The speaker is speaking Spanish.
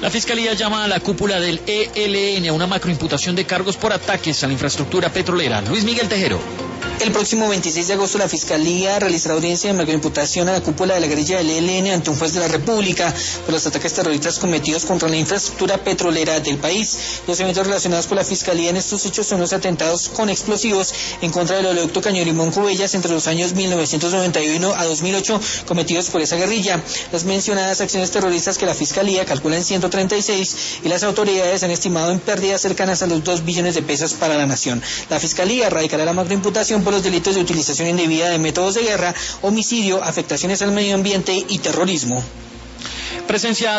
La Fiscalía llama a la cúpula del ELN a una macroimputación de cargos por ataques a la infraestructura petrolera. Luis Miguel Tejero. El próximo 26 de agosto la Fiscalía realizará audiencia de macroimputación a la cúpula de la guerrilla del ELN ante un juez de la República por los ataques terroristas cometidos contra la infraestructura petrolera del país. Los eventos relacionados por la Fiscalía en estos hechos son los atentados con explosivos en contra del oleoducto Caño Limón-Cubellas entre los años 1991 a 2008 cometidos por esa guerrilla. Las mencionadas acciones terroristas que la Fiscalía calcula en 136 y las autoridades han estimado en pérdidas cercanas a los 2 billones de pesos para la nación. La Fiscalía radicará la macroimputación por los delitos de utilización indebida de métodos de guerra, homicidio, afectaciones al medio ambiente y terrorismo. Presencia